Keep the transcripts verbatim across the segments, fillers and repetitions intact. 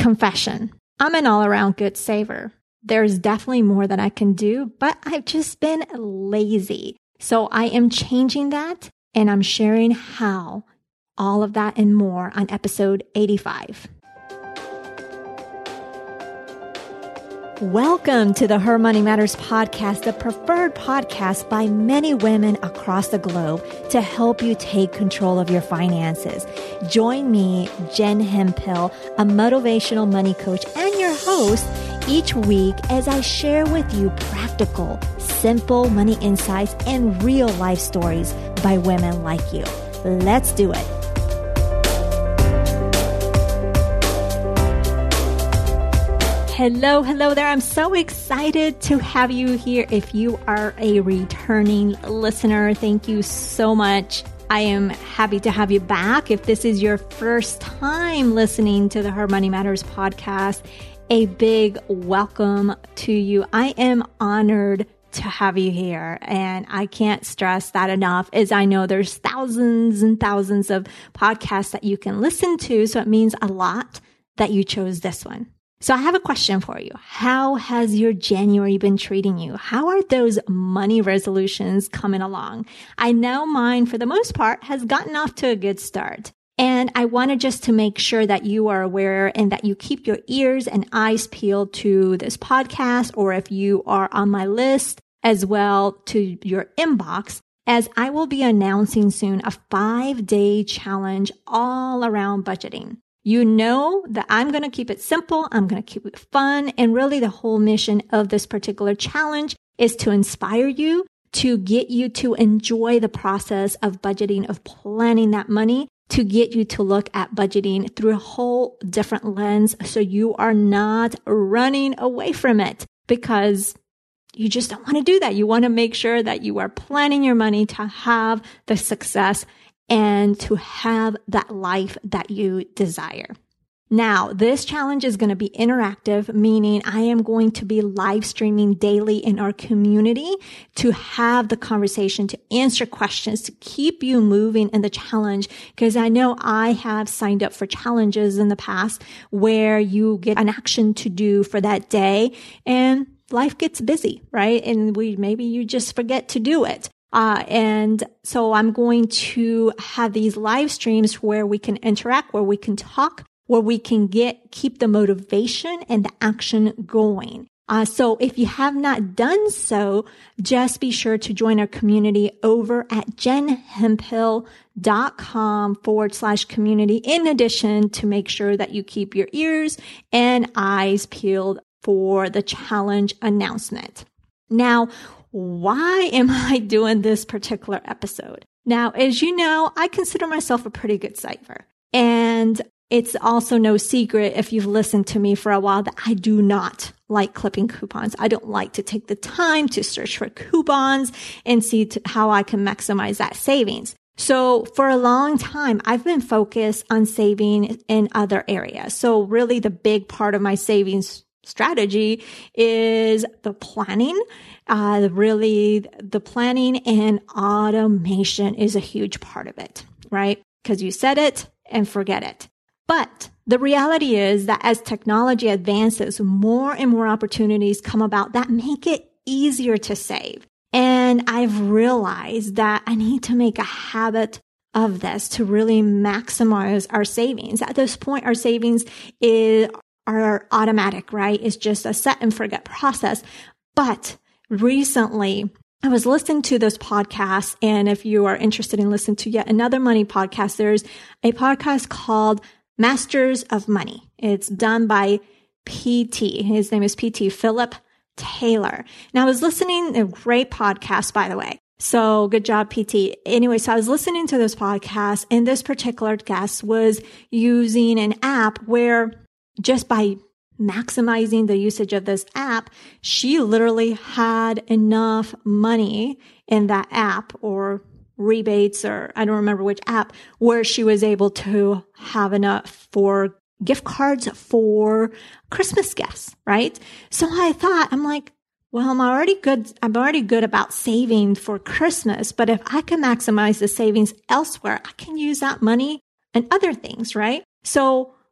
Confession. I'm an all-around good saver. There's definitely more that I can do, but I've just been lazy. So I am changing that, and I'm sharing how. All of that and more on episode eighty-five. Welcome to the Her Money Matters podcast, the preferred podcast by many women across the globe to help you take control of your finances. Join me, Jen Hemphill, a motivational money coach and your host, each week as I share with you practical, simple money insights and real life stories by women like you. Let's do it. Hello, hello there. I'm so excited to have you here. If you are a returning listener, thank you so much. I am happy to have you back. If this is your first time listening to the Her Money Matters podcast, a big welcome to you. I am honored to have you here. And I can't stress that enough, as I know there's thousands and thousands of podcasts that you can listen to. So it means a lot that you chose this one. So I have a question for you. How has your January been treating you? How are those money resolutions coming along? I know mine, for the most part, has gotten off to a good start. And I wanted just to make sure that you are aware and that you keep your ears and eyes peeled to this podcast, or if you are on my list as well, to your inbox, as I will be announcing soon a five-day challenge all around budgeting. You know that I'm going to keep it simple. I'm going to keep it fun. And really the whole mission of this particular challenge is to inspire you, to get you to enjoy the process of budgeting, of planning that money, to get you to look at budgeting through a whole different lens so you are not running away from it, because you just don't want to do that. You want to make sure that you are planning your money to have the success and to have that life that you desire. Now, this challenge is going to be interactive, meaning I am going to be live streaming daily in our community to have the conversation, to answer questions, to keep you moving in the challenge. Because I know I have signed up for challenges in the past where you get an action to do for that day and life gets busy, right? And we, maybe you just forget to do it. Uh, and so I'm going to have these live streams where we can interact, where we can talk, where we can get, keep the motivation and the action going. Uh, so if you have not done so, just be sure to join our community over at jenhemphill.com forward slash community. In addition, to make sure that you keep your ears and eyes peeled for the challenge announcement. Now, why am I doing this particular episode? Now, as you know, I consider myself a pretty good saver. And it's also no secret, if you've listened to me for a while, that I do not like clipping coupons. I don't like to take the time to search for coupons and see to how I can maximize that savings. So for a long time, I've been focused on saving in other areas. So really the big part of my savings strategy is the planning. Uh, really, the planning and automation is a huge part of it, right? Because you set it and forget it. But the reality is that as technology advances, more and more opportunities come about that make it easier to save. And I've realized that I need to make a habit of this to really maximize our savings. At this point, our savings is are automatic, right? It's just a set and forget process. But recently, I was listening to this podcast, and if you are interested in listening to yet another money podcast, there's a podcast called Masters of Money. It's done by P T. His name is P T Philip Taylor. Now, I was listening, a great podcast, by the way. So good job, P T. Anyway, so I was listening to this podcast, and this particular guest was using an app where just by maximizing the usage of this app, she literally had enough money in that app, or rebates, or I don't remember which app, where she was able to have enough for gift cards for Christmas gifts, right? So I thought, I'm like, well, I'm already good. I'm already good about saving for Christmas, but if I can maximize the savings elsewhere, I can use that money and other things, right? So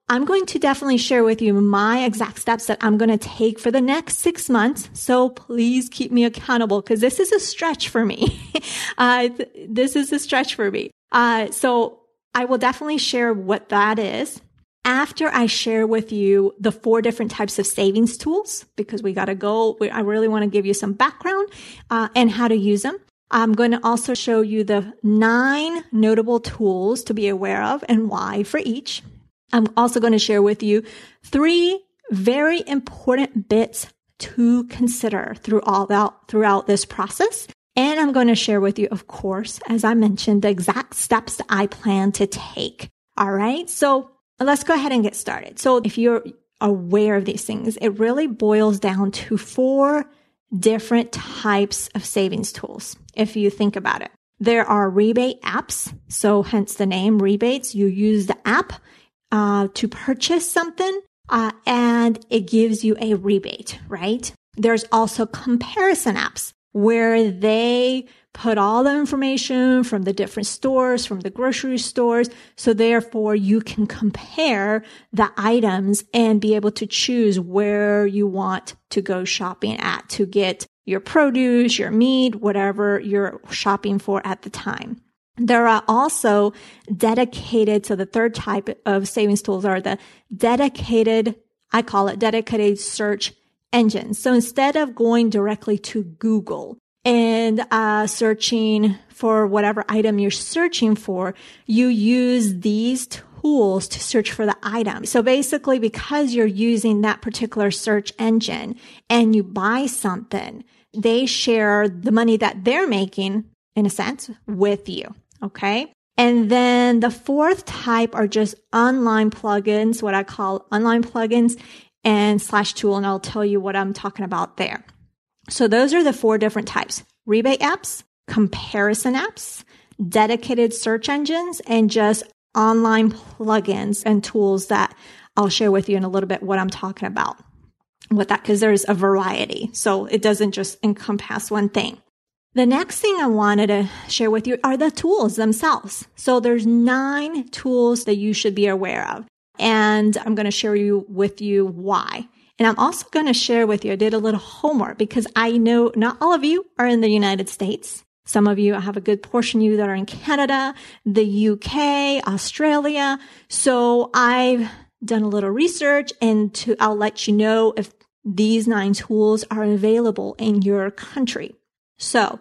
I'm going to definitely share with you my exact steps that I'm going to take for the next six months. So please keep me accountable because this is a stretch for me. uh, th- this is a stretch for me. Uh, so I will definitely share what that is. After I share with you the four different types of savings tools, because we got to go, I really want to give you some background uh, and how to use them. I'm going to also show you the nine notable tools to be aware of and why for each. I'm also going to share with you three very important bits to consider throughout, throughout this process. And I'm going to share with you, of course, as I mentioned, the exact steps that I plan to take. All right. So let's go ahead and get started. So if you're aware of these things, it really boils down to four different types of savings tools. If you think about it, there are rebate apps. So hence the name rebates. You use the app Uh, to purchase something, uh, and it gives you a rebate, right? There's also comparison apps where they put all the information from the different stores, from the grocery stores. So therefore you can compare the items and be able to choose where you want to go shopping at to get your produce, your meat, whatever you're shopping for at the time. There are also dedicated, so the third type of savings tools are the dedicated, I call it dedicated search engines. So instead of going directly to Google and uh, searching for whatever item you're searching for, you use these tools to search for the item. So basically, because you're using that particular search engine and you buy something, they share the money that they're making, in a sense, with you. Okay. And then the fourth type are just online plugins, what I call online plugins and slash tool. And I'll tell you what I'm talking about there. So those are the four different types: rebate apps, comparison apps, dedicated search engines, and just online plugins and tools that I'll share with you in a little bit what I'm talking about with that, because there's a variety. So it doesn't just encompass one thing. The next thing I wanted to share with you are the tools themselves. So there's nine tools that you should be aware of. And I'm going to share you with you why. And I'm also going to share with you, I did a little homework because I know not all of you are in the United States. Some of you, I have a good portion of you that are in Canada, the U K, Australia. So I've done a little research and to, I'll let you know if these nine tools are available in your country. So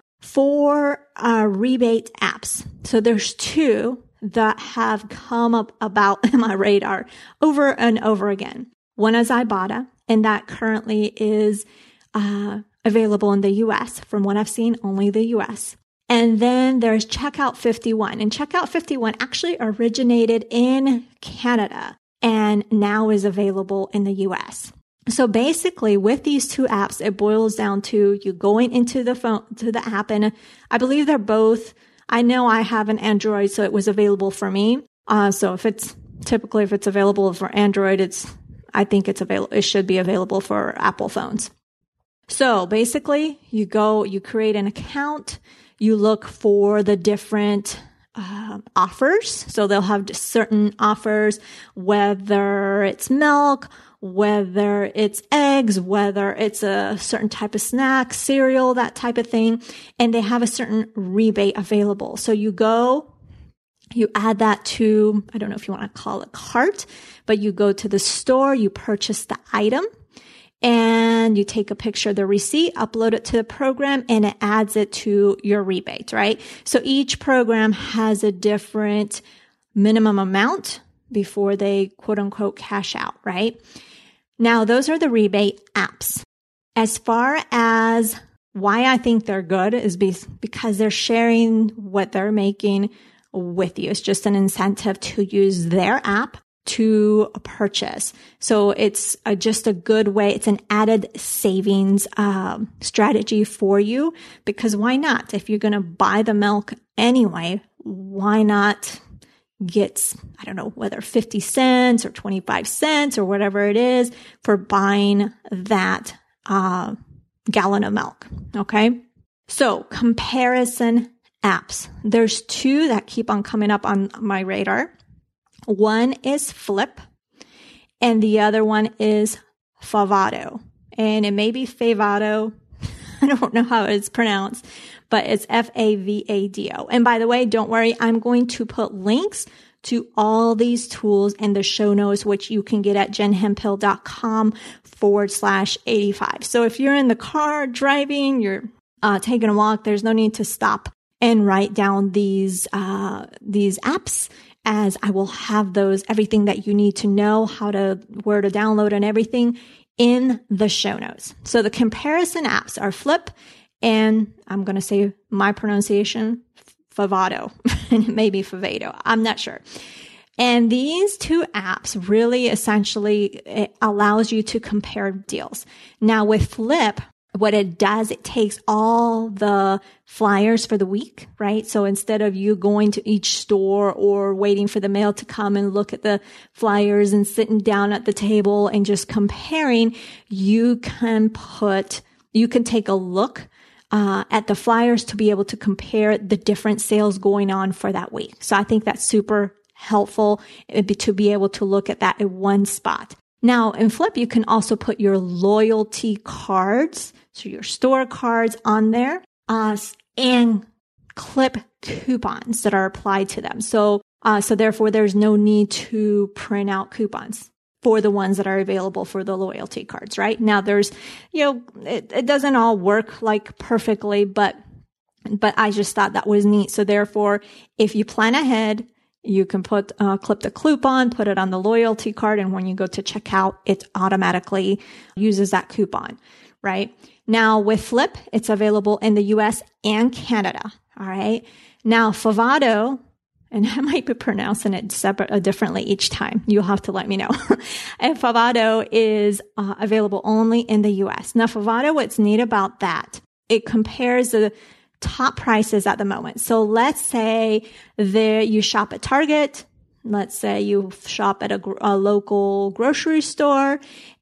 for uh, rebate apps, so there's two that have come up about my radar over and over again. One is Ibotta, and that currently is uh, available in the U S. From what I've seen, only the U S. And then there's Checkout fifty-one, and Checkout fifty-one actually originated in Canada and now is available in the U S. So basically with these two apps, it boils down to you going into the phone, to the app. And I believe they're both, I know I have an Android, so it was available for me. Uh, so if it's typically, if it's available for Android, it's, I think it's available, it should be available for Apple phones. So basically you go, you create an account, you look for the different Uh, offers. So they'll have certain offers, whether it's milk, whether it's eggs, whether it's a certain type of snack, cereal, that type of thing. And they have a certain rebate available. So you go, you add that to, I don't know if you want to call it cart, but you go to the store, you purchase the item, and you take a picture of the receipt, upload it to the program, and it adds it to your rebate, right? So each program has a different minimum amount before they quote unquote cash out, right? Now, those are the rebate apps. As far as why I think they're good is because they're sharing what they're making with you. It's just an incentive to use their app to purchase. So it's a, just a good way. It's an added savings um, strategy for you, because why not? If you're going to buy the milk anyway, why not get, I don't know, whether fifty cents or twenty-five cents or whatever it is for buying that uh, gallon of milk. Okay. So comparison apps. There's two that keep on coming up on my radar. One is Flip, and the other one is Favado. And it may be Favado. I don't know how it's pronounced, but it's F A V A D O. And by the way, don't worry, I'm going to put links to all these tools in the show notes, which you can get at jenhemphill.com forward slash 85. So if you're in the car driving, you're uh, taking a walk, there's no need to stop and write down these, uh, these apps, as I will have those, everything that you need to know, how to, where to download and everything in the show notes. So the comparison apps are Flip and I'm going to say my pronunciation, Favado, and it may be Favado. I'm not sure. And these two apps really essentially it allows you to compare deals. Now with Flip, what it does, it takes all the flyers for the week, right? So instead of you going to each store or waiting for the mail to come and look at the flyers and sitting down at the table and just comparing, you can put, you can take a look uh, at the flyers to be able to compare the different sales going on for that week. So I think that's super helpful to be able to look at that in one spot. Now in Flip, you can also put your loyalty cards, so your store cards on there, uh, and clip coupons that are applied to them. So, uh, so therefore there's no need to print out coupons for the ones that are available for the loyalty cards, right? Now there's, you know, it, it doesn't all work like perfectly, but, but I just thought that was neat. So therefore, if you plan ahead, you can put, uh, clip the coupon, put it on the loyalty card. And when you go to checkout, it automatically uses that coupon, right? Now with Flip, it's available in the U S and Canada. All right. Now Favado, and I might be pronouncing it separate, uh, differently each time. You'll have to let me know. And Favado is uh, available only in the U S. Now Favado, what's neat about that, it compares the top prices at the moment. So let's say there you shop at Target. Let's say you shop at a, a local grocery store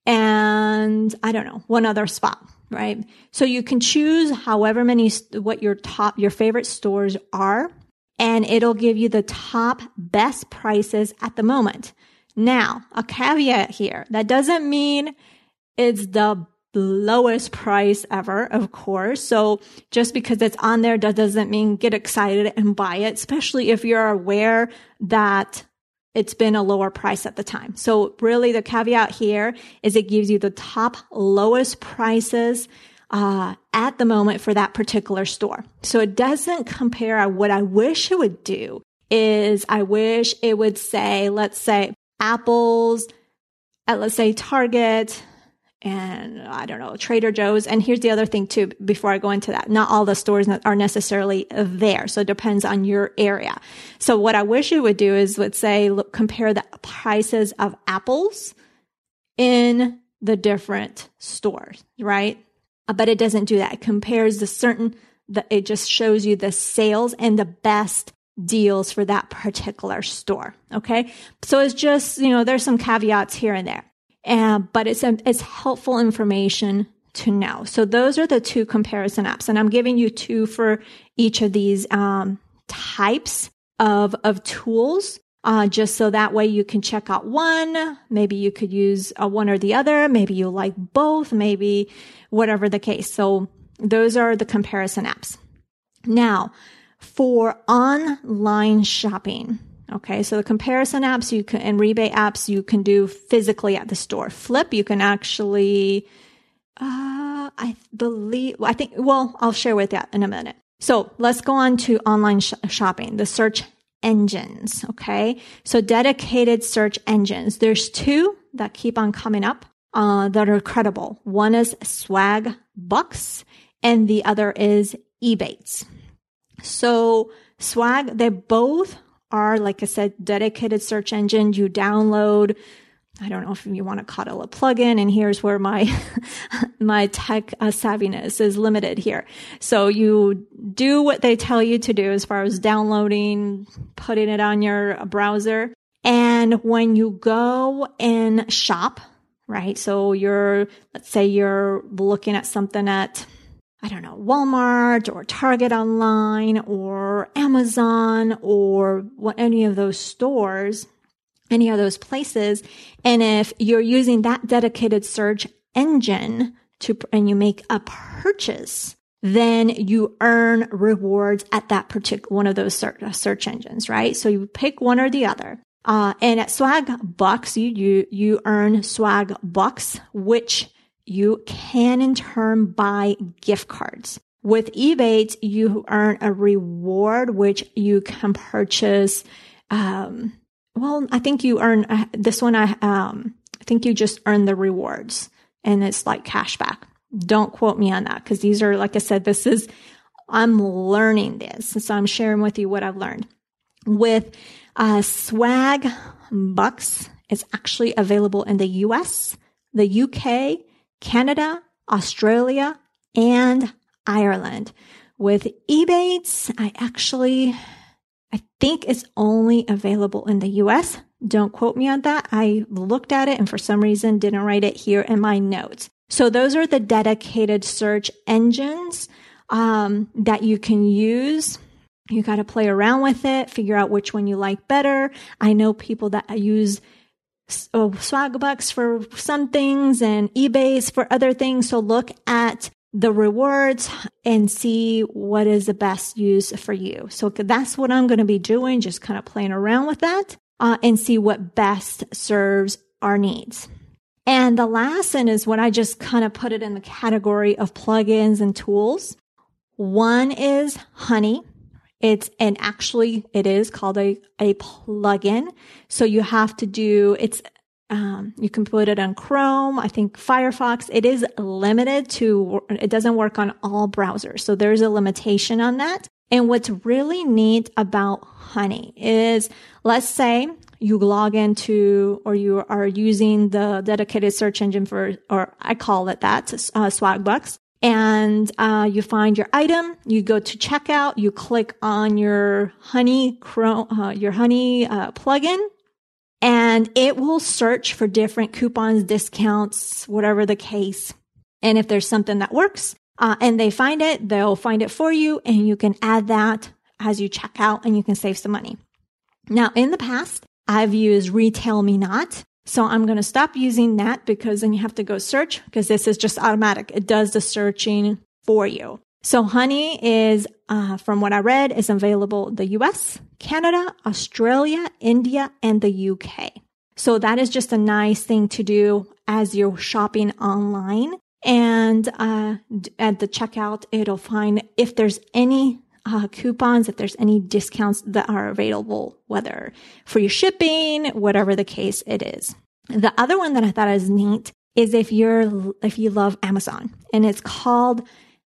and I don't know, one other spot, right? So you can choose however many, what your top, your favorite stores are, and it'll give you the top best prices at the moment. Now, a caveat here. That doesn't mean it's the lowest price ever, of course. So just because it's on there, that doesn't mean get excited and buy it, especially if you're aware that it's been a lower price at the time. So really the caveat here is it gives you the top lowest prices uh at the moment for that particular store. So it doesn't compare. What I wish it would do is I wish it would say, let's say apples at, let's say Target, and I don't know, Trader Joe's. And here's the other thing too, before I go into that, not all the stores are necessarily there. So it depends on your area. So what I wish it would do is, let's say, look, compare the prices of apples in the different stores, right? But it doesn't do that. It compares the certain, the, it just shows you the sales and the best deals for that particular store. Okay. So it's just, you know, there's some caveats here and there. Uh, but it's um, it's helpful information to know. So those are the two comparison apps, and I'm giving you two for each of these um, types of of tools, uh, just so that way you can check out one. Maybe you could use uh, one or the other. Maybe you like both. Maybe whatever the case. So those are the comparison apps. Now, for online shopping. Okay, so the comparison apps you can and rebate apps you can do physically at the store. Flip, you can actually, uh, I believe, I think, well, I'll share with that in a minute. So let's go on to online sh- shopping, the search engines. Okay, so dedicated search engines. There's two that keep on coming up uh, that are credible. One is Swagbucks, and the other is Ebates. So Swag, they both are, like I said, dedicated search engine. You download, I don't know if you want to call it a plugin, and here's where my my tech uh, savviness is limited here. So you do what they tell you to do as far as downloading, putting it on your browser, and when you go and shop, right? So you're, let's say you're looking at something at, I don't know, Walmart or Target online or Amazon or what, any of those stores, any of those places. And if you're using that dedicated search engine to, and you make a purchase, then you earn rewards at that particular one of those search engines, right? So you pick one or the other. Uh, and at Swag Bucks, you, you, you earn Swag Bucks, which you can in turn buy gift cards. With Ebates, you earn a reward, which you can purchase. Um, well, I think you earn uh, this one. I, um, I think you just earn the rewards and it's like cash back. Don't quote me on that because these are, like I said, this is, I'm learning this. So I'm sharing with you what I've learned. With uh, Swag Bucks, it's actually available in the U S, the U K, Canada, Australia, and Ireland. With Ebates, I actually, I think it's only available in the U S. Don't quote me on that. I looked at it and for some reason didn't write it here in my notes. So those are the dedicated search engines um, that you can use. You got to play around with it, figure out which one you like better. I know people that use oh, Swag Bucks for some things and Ebates for other things. So look at the rewards and see what is the best use for you. So that's what I'm going to be doing, just kind of playing around with that uh, and see what best serves our needs. And the last one is what I just kind of put it in the category of plugins and tools. One is Honey. It's, and actually it is called a, a plugin. So you have to do, it's, um, you can put it on Chrome. I think Firefox, it is limited to, it doesn't work on all browsers. So there's a limitation on that. And what's really neat about Honey is, let's say you log into, or you are using the dedicated search engine for, or I call it that, uh, Swag Bucks. And, uh, you find your item, you go to checkout, you click on your Honey, Chrome, uh, your Honey, uh, plugin, and it will search for different coupons, discounts, whatever the case. And if there's something that works, uh, and they find it, they'll find it for you and you can add that as you check out and you can save some money. Now, in the past, I've used Retail Me Not. So I'm going to stop using that because then you have to go search because this is just automatic. It does the searching for you. So Honey is, uh, from what I read, is available in the U S, Canada, Australia, India, and the U K. So that is just a nice thing to do as you're shopping online. And uh, at the checkout, it'll find if there's any Uh, coupons, if there's any discounts that are available, whether for your shipping, whatever the case it is. The other one that I thought is neat is if you're, if you love Amazon, and it's called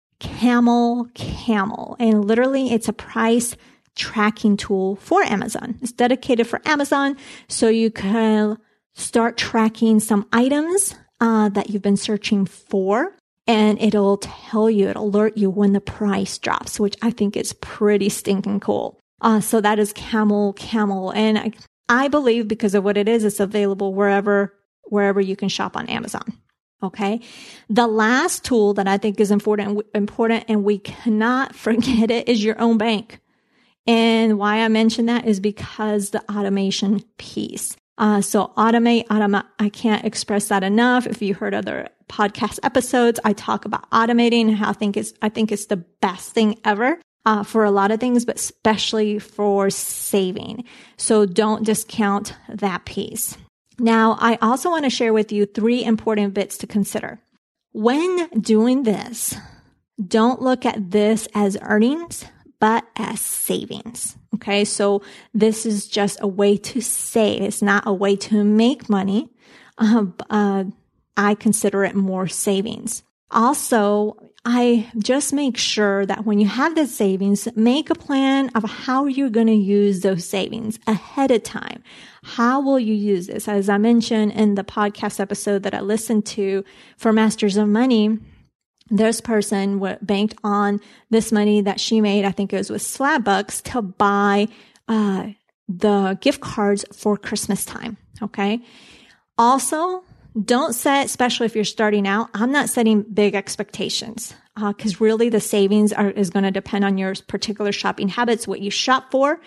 Camel Camel. And literally it's a price tracking tool for Amazon. It's dedicated for Amazon. So you can start tracking some items uh, that you've been searching for. And it'll tell you, it'll alert you when the price drops, which I think is pretty stinking cool. Uh, so that is Camel Camel. And I, I believe because of what it is, it's available wherever, wherever you can shop on Amazon. Okay. The last tool that I think is important, important, and we cannot forget it is your own bank. And why I mention that is because the automation piece. Uh, so automate, automate, I can't express that enough. If you heard other podcast episodes, I talk about automating and how I think it's, I think it's the best thing ever, uh, for a lot of things, but especially for saving. So don't discount that piece. Now, I also want to share with you three important bits to consider. When doing this, don't look at this as earnings, but as savings. Okay. So this is just a way to save. It's not a way to make money. Uh, uh, I consider it more savings. Also, I just make sure that when you have the savings, make a plan of how you're going to use those savings ahead of time. How will you use this? As I mentioned in the podcast episode that I listened to for Masters of Money, this person banked on this money that she made, I think it was with Swag Bucks, to buy uh, the gift cards for Christmas time. Okay. Also, don't set, especially if you're starting out, I'm not setting big expectations because uh, really the savings are, is going to depend on your particular shopping habits, what you shop for.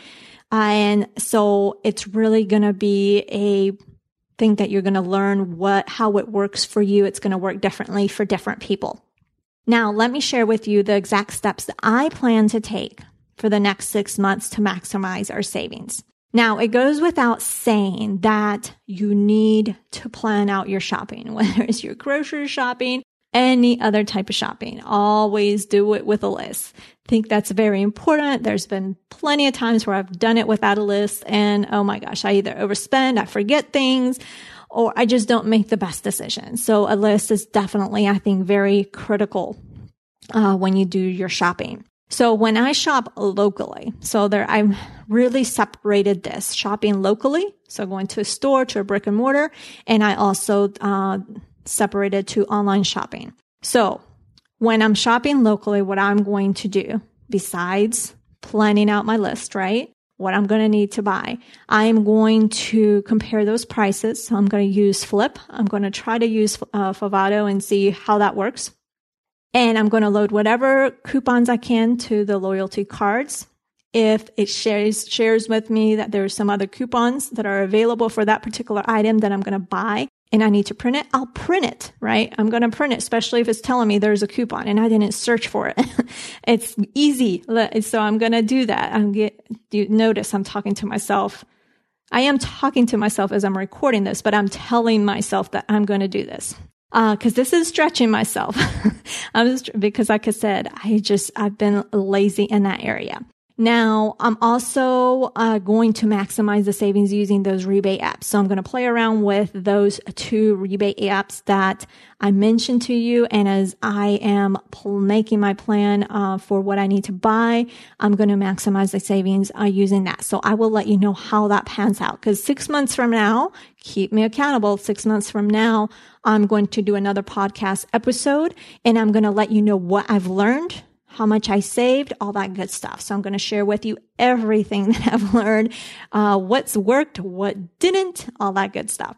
And so it's really going to be a thing that you're going to learn what, how it works for you. It's going to work differently for different people. Now, let me share with you the exact steps that I plan to take for the next six months to maximize our savings. Now, it goes without saying that you need to plan out your shopping, whether it's your grocery shopping, any other type of shopping. Always do it with a list. I think that's very important. There's been plenty of times where I've done it without a list and oh my gosh, I either overspend, I forget things, or I just don't make the best decision. So a list is definitely, I think, very critical uh, when you do your shopping. So when I shop locally, so there, I've really separated this shopping locally. So going to a store, to a brick and mortar, and I also uh, separated to online shopping. So when I'm shopping locally, what I'm going to do, besides planning out my list, right? What I'm going to need to buy, I'm going to compare those prices. So I'm going to use Flip. I'm going to try to use uh, Favado and see how that works. And I'm going to load whatever coupons I can to the loyalty cards. If it shares shares with me that there are some other coupons that are available for that particular item that I'm going to buy and I need to print it, I'll print it, right? I'm going to print it, especially if it's telling me there's a coupon and I didn't search for it. It's easy. So I'm going to do that. I'm get, you notice I'm talking to myself. I am talking to myself as I'm recording this, but I'm telling myself that I'm going to do this. Uh, cause this is stretching myself. I'm just, because like I said, I just, I've been lazy in that area. Now, I'm also uh, going to maximize the savings using those rebate apps. So I'm going to play around with those two rebate apps that I mentioned to you. And as I am pl- making my plan uh, for what I need to buy, I'm going to maximize the savings uh, using that. So I will let you know how that pans out. Because six months from now, keep me accountable. Six months from now, I'm going to do another podcast episode and I'm going to let you know what I've learned, how much I saved, all that good stuff. So I'm going to share with you everything that I've learned, uh, what's worked, what didn't, all that good stuff.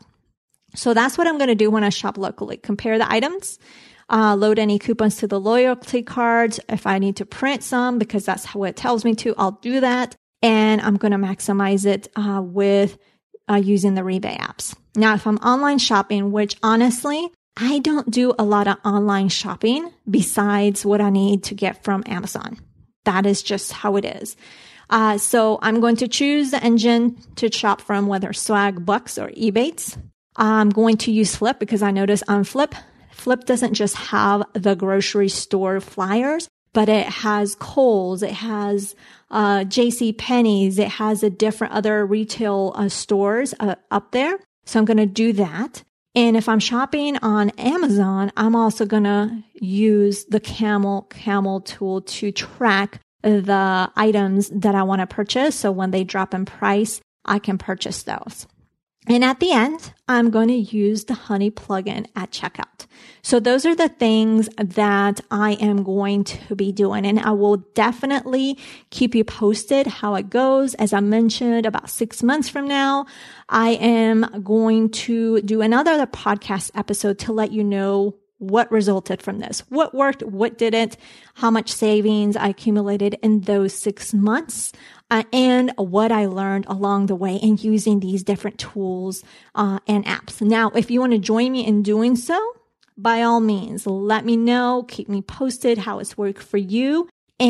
So that's what I'm going to do when I shop locally. Compare the items, uh, load any coupons to the loyalty cards. If I need to print some, because that's how it tells me to, I'll do that. And I'm going to maximize it uh, with uh, using the rebate apps. Now, if I'm online shopping, which honestly, I don't do a lot of online shopping besides what I need to get from Amazon. That is just how it is. Uh, so I'm going to choose the engine to shop from, whether Swag, Bucks, or Ebates. I'm going to use Flip because I notice on Flip, Flip doesn't just have the grocery store flyers, but it has Kohl's, it has uh, JCPenney's, it has a different other retail uh, stores uh, up there. So I'm going to do that. And if I'm shopping on Amazon, I'm also going to use the Camel Camel tool to track the items that I want to purchase. So when they drop in price, I can purchase those. And at the end, I'm going to use the Honey plugin at checkout. So those are the things that I am going to be doing. And I will definitely keep you posted how it goes. As I mentioned, about six months from now, I am going to do another podcast episode to let you know what resulted from this, what worked, what didn't, how much savings I accumulated in those six months. Uh, and what I learned along the way in using these different tools uh, and apps. Now, if you want to join me in doing so, by all means, let me know. Keep me posted how it's worked for you.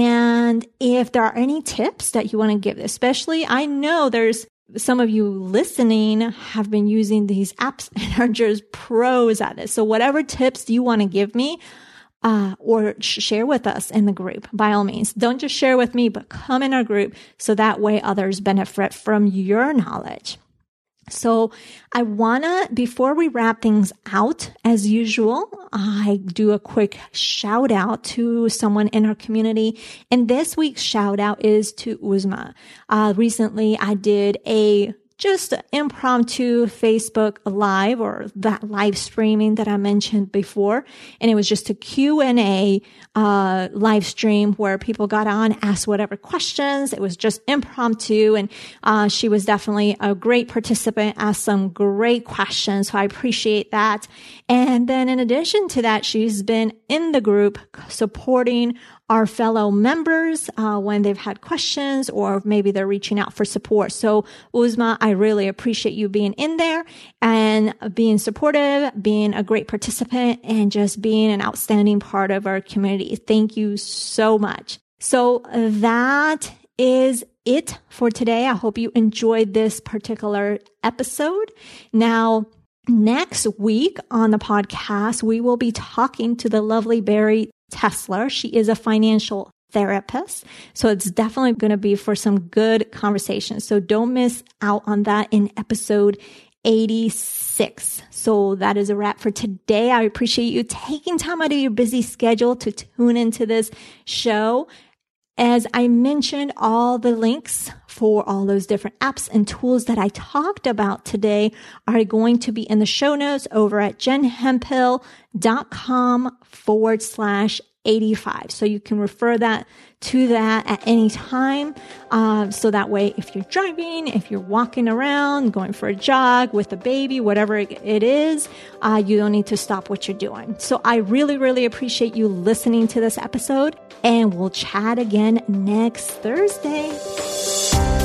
And if there are any tips that you want to give, especially I know there's some of you listening have been using these apps and are just pros at it. So whatever tips you want to give me, Uh, or sh- share with us in the group, by all means. Don't just share with me, but come in our group so that way others benefit from your knowledge. So I wanna, before we wrap things out, as usual, I do a quick shout out to someone in our community. And this week's shout out is to Uzma. Uh, recently I did a just impromptu Facebook live, or that live streaming that I mentioned before. And it was just a Q and A uh, live stream where people got on, asked whatever questions. It was just impromptu. And uh, she was definitely a great participant, asked some great questions. So I appreciate that. And then in addition to that, she's been in the group supporting our fellow members uh, when they've had questions or maybe they're reaching out for support. So Uzma, I really appreciate you being in there and being supportive, being a great participant, and just being an outstanding part of our community. Thank you so much. So that is it for today. I hope you enjoyed this particular episode. Now, next week on the podcast, we will be talking to the lovely Barry Tesler. She is a financial therapist. So it's definitely going to be for some good conversations. So don't miss out on that in episode eighty-six. So that is a wrap for today. I appreciate you taking time out of your busy schedule to tune into this show. As I mentioned, all the links for all those different apps and tools that I talked about today are going to be in the show notes over at jenhemphill.com forward slash 85. So you can refer that to that at any time. Um, so that way, if you're driving, if you're walking around, going for a jog with a baby, whatever it is, uh, you don't need to stop what you're doing. So I really, really appreciate you listening to this episode, and we'll chat again next Thursday.